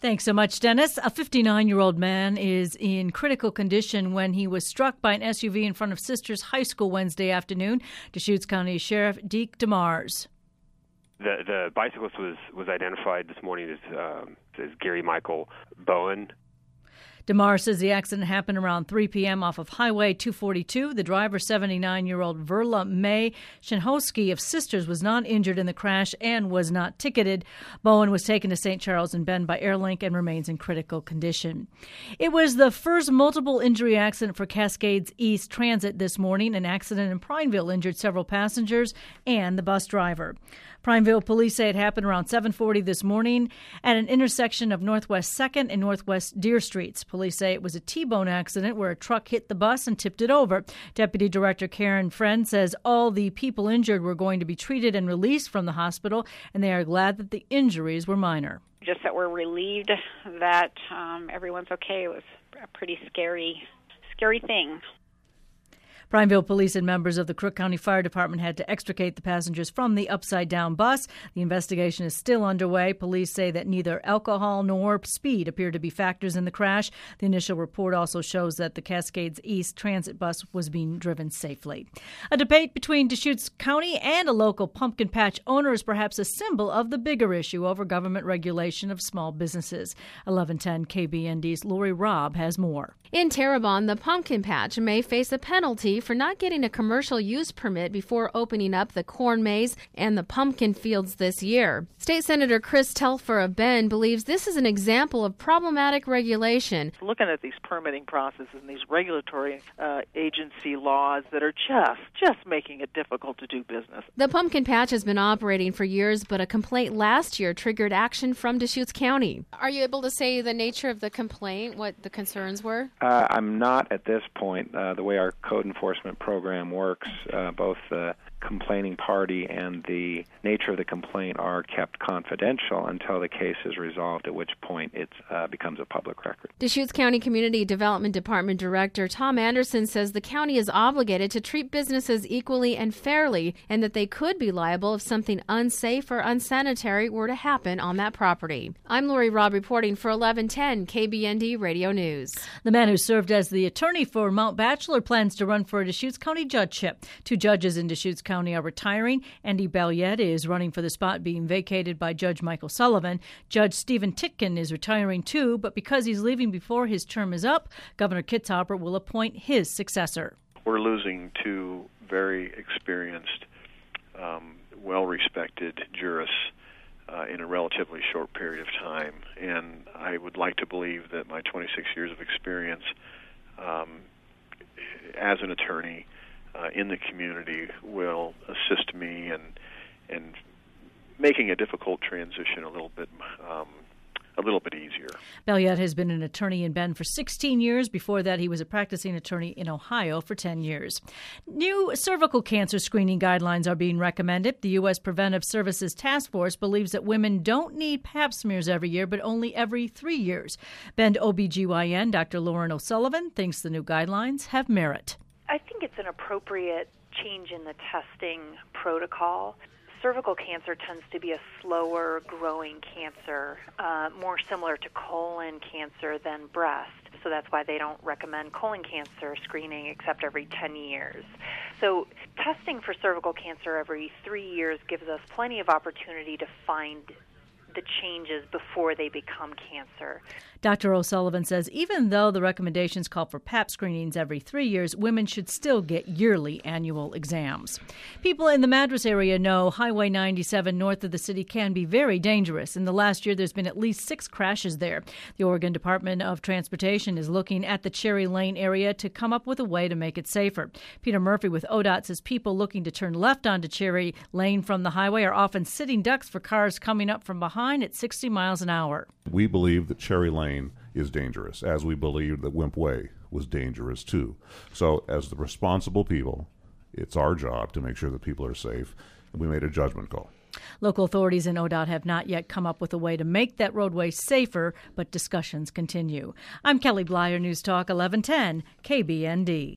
Thanks so much, Dennis. A 59-year-old man is in critical condition when he was struck by an SUV in front of Sisters High School Wednesday afternoon. Deschutes County Sheriff Deke DeMars. The bicyclist was identified this morning as Gary Michael Bowen. DeMar says the accident happened around 3 p.m. off of Highway 242. The driver, 79-year-old Verla May Shenhosky of Sisters, was not injured in the crash and was not ticketed. Bowen was taken to St. Charles and Bend by Airlink and remains in critical condition. It was the first multiple injury accident for Cascades East Transit this morning. An accident in Prineville injured several passengers and the bus driver. Prineville police say it happened around 7:40 this morning at an intersection of Northwest 2nd and Northwest Deer Streets. Police say it was a T-bone accident where a truck hit the bus and tipped it over. Deputy Director Karen Friend says all the people injured were going to be treated and released from the hospital, and they are glad that the injuries were minor. Just that we're relieved that everyone's okay. It was a pretty scary thing. Prineville police and members of the Crook County Fire Department had to extricate the passengers from the upside-down bus. The investigation is still underway. Police say that neither alcohol nor speed appear to be factors in the crash. The initial report also shows that the Cascades East transit bus was being driven safely. A debate between Deschutes County and a local pumpkin patch owner is perhaps a symbol of the bigger issue over government regulation of small businesses. 1110 KBND's Lori Robb has more. In Terrebonne, the pumpkin patch may face a penalty for not getting a commercial use permit before opening up the corn maze and the pumpkin fields this year. State Senator Chris Telfer of Bend believes this is an example of problematic regulation. Looking at these permitting processes and these regulatory agency laws that are just making it difficult to do business. The pumpkin patch has been operating for years, but a complaint last year triggered action from Deschutes County. Are you able to say the nature of the complaint, what the concerns were? I'm not at this point. The way our code enforcement program works, both the complaining party and the nature of the complaint are kept confidential until the case is resolved, at which point it becomes a public record. Deschutes County Community Development Department Director Tom Anderson says the county is obligated to treat businesses equally and fairly, and that they could be liable if something unsafe or unsanitary were to happen on that property. I'm Lori Robb reporting for 1110 KBND Radio News. The man who served as the attorney for Mount Bachelor plans to run for a Deschutes County judgeship. Two judges in Deschutes County are retiring. Andy Balliet is running for the spot being vacated by Judge Michael Sullivan. Judge Stephen Titkin is retiring too, but because he's leaving before his term is up, Governor Kitzhaber will appoint his successor. We're losing two very experienced, well-respected jurists in a relatively short period of time, and I would like to believe that my 26 years of experience as an attorney in the community will assist me in making a difficult transition a little bit easier. Balliet has been an attorney in Bend for 16 years. Before that, he was a practicing attorney in Ohio for 10 years. New cervical cancer screening guidelines are being recommended. The U.S. Preventive Services Task Force believes that women don't need Pap smears every year, but only every 3 years. Bend OBGYN Dr. Lauren O'Sullivan thinks the new guidelines have merit. I think it's an appropriate change in the testing protocol. Cervical cancer tends to be a slower growing cancer, more similar to colon cancer than breast. So that's why they don't recommend colon cancer screening except every 10 years. So testing for cervical cancer every 3 years gives us plenty of opportunity to find the changes before they become cancer. Dr. O'Sullivan says even though the recommendations call for Pap screenings every 3 years, women should still get yearly annual exams. People in the Madras area know Highway 97 north of the city can be very dangerous. In the last year, there's been at least 6 crashes there. The Oregon Department of Transportation is looking at the Cherry Lane area to come up with a way to make it safer. Peter Murphy with ODOT says people looking to turn left onto Cherry Lane from the highway are often sitting ducks for cars coming up from behind at 60 miles an hour. We believe that Cherry Lane is dangerous, as we believe that Wimp Way was dangerous too. So as the responsible people, it's our job to make sure that people are safe, and we made a judgment call. Local authorities in ODOT have not yet come up with a way to make that roadway safer, but discussions continue. I'm Kelly Blyer, News Talk 1110 KBND.